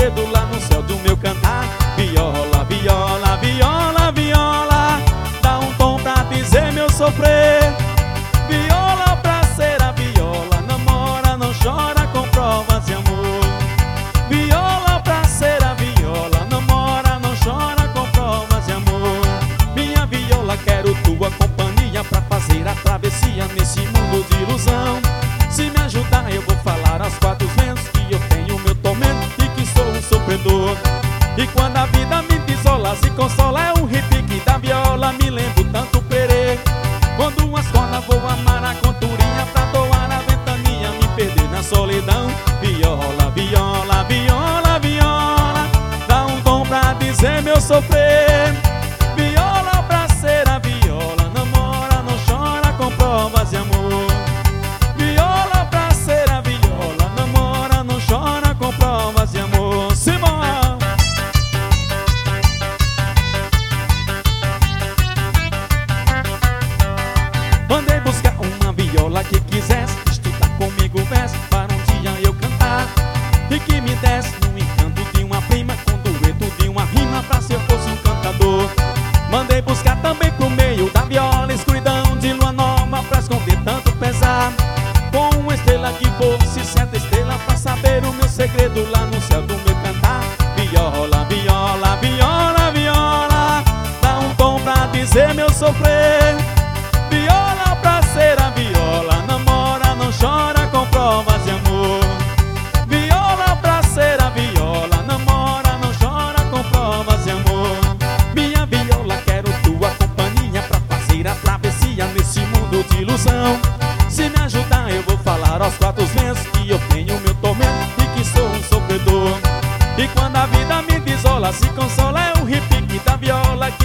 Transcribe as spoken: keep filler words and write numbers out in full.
segredo lá no céu do meu cantar. Viola, viola, viola, viola, dá um tom pra dizer meu sofrer. Viola pra ser a viola, namora, não chora com provas de amor. Viola pra ser a viola, namora, não chora com provas de amor. Minha viola, quero tua companhia pra fazer a travessia nesse mundo de ilusão. Se me ajudar eu vou falar aos quatro ventos que eu tenho meu tormento e que sou um sofredor. E quando a vida me desola, se consola é um repique da viola. Me lembro tanto perê, quando as cordas vou amar a conturinha pra doar a ventania, me perder na solidão. Viola, viola, viola, viola, dá um tom pra dizer meu sofrer. Viola pra ser a viola, namora, não chora com provas de amor. Viola pra ser a viola, namora, não chora com provas de amor. Simão! Mandei buscar uma viola que quisesse estudar comigo verso para um dia eu cantar, e que me desse no encanto de uma prima, com dueto de uma rima pra se eu fosse um cantador. Mandei buscar também pro meio da viola escuridão de lua nova pra esconder tanto pesar, com uma estrela que fosse certa estrela pra saber o meu segredo lá no céu do meu cantar. Viola, viola, viola, viola, dá um tom pra dizer meu sofrer. Viola pra ser a viola, namora, não chora com provas de amor. Viola pra ser a viola, namora, não chora com provas de amor. Minha viola, quero tua companhia pra fazer a travessia nesse mundo de ilusão. Se me ajudar eu vou falar aos quatro ventos que eu tenho meu tormento e que sou um sofredor. E quando a vida me desola, se consola é um repique da viola